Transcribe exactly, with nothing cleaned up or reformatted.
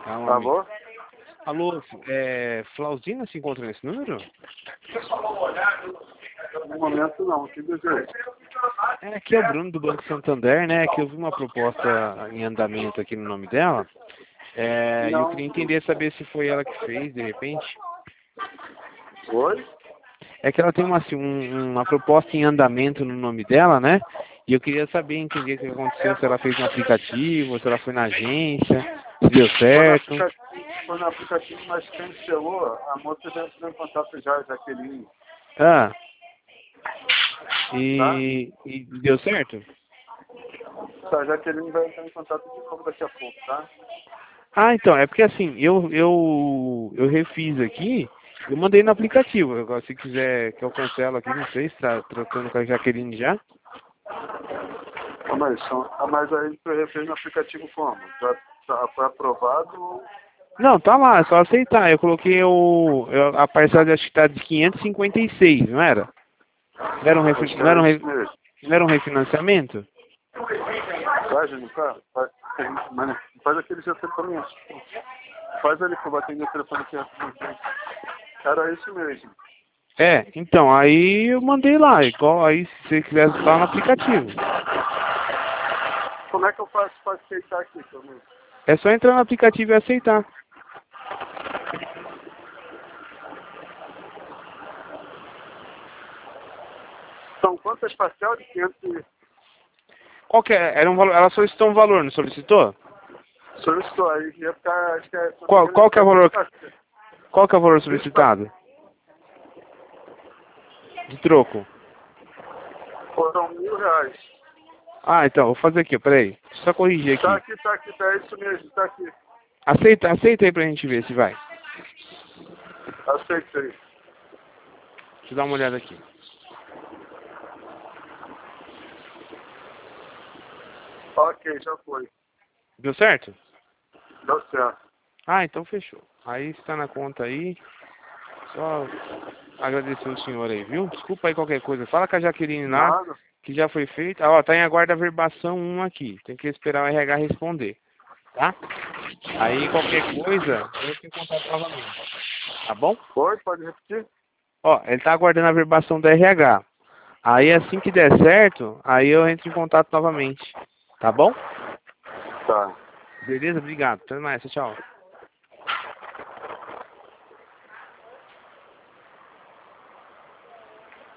Calma, amigo. Alô? Alô, é, Flauzina se encontra nesse número? No momento não, que desejo. É, aqui é o Bruno do Banco Santander, né? Que eu vi uma proposta em andamento aqui no nome dela. É, e eu Não. queria entender, saber se foi ela que fez, de repente. Oi? É que ela tem uma, assim, um- uma proposta em andamento no nome dela, né? E eu queria saber, entender o que aconteceu, se ela fez no aplicativo, se ela foi na agência, se deu Foi no certo. aplicativo, foi no aplicativo, mas cancelou. A moça já entrou em contato já, a Jaqueline. Ah, Tá? e, e deu certo? Tá, a Jaqueline vai entrar em contato de novo daqui a pouco, tá? Ah, então, é porque assim, eu, eu, eu refiz aqui, eu mandei no aplicativo. Agora, se quiser que eu cancelo aqui, não sei se tá tratando com a Jaqueline já. Ah, mas, são- ah, mas aí você refez no aplicativo como? Já já foi aprovado? Não, tá lá, é só aceitar. Eu coloquei o, eu- a parcela, acho que tá de quinhentos e cinquenta e seis, não era? Não era um, refi- Acho que não era era um, isso re- mesmo. não era um refinanciamento? Vai, Júnior, cara? Faz, mas faz aquele seu telefone. Faz ali que eu vou atender o telefone aqui. Era isso mesmo. É, então, aí eu mandei lá, igual aí se você quiser estar no aplicativo. Como é que eu faço para aceitar aqui, também? É só entrar no aplicativo e aceitar. São quantas parcelas de quinhentos e... Qual que é? Era um valor, ela solicitou um valor, não solicitou? Solicitou aí, ia ficar, acho que é... Qual, qual que é o valor, parcelas. qual que é o valor vinte parcelas. solicitado? De troco. Foram mil reais. Ah, então, vou fazer aqui, peraí. Só corrigir Tá aqui. aqui, tá aqui, tá isso mesmo, tá aqui. Aceita, aceita aí pra gente ver se vai. Aceita aí. Deixa eu dar uma olhada aqui. Ok, já foi. Deu certo? Deu certo. Ah, então fechou. Aí está na conta aí. Só agradecer o senhor aí, viu? Desculpa aí qualquer coisa. Fala com a Jaqueline lá, Nada. que já foi feita. Ah, ó, tá em aguarda a verbação um aqui. Tem que esperar o R H responder, tá? Aí qualquer coisa, eu entro em contato novamente. Tá bom? Oi, pode repetir? Ó, ele tá aguardando a verbação do R H. Aí assim que der certo, aí eu entro em contato novamente. Tá bom? Tá. Beleza? Obrigado. Até mais. Tchau.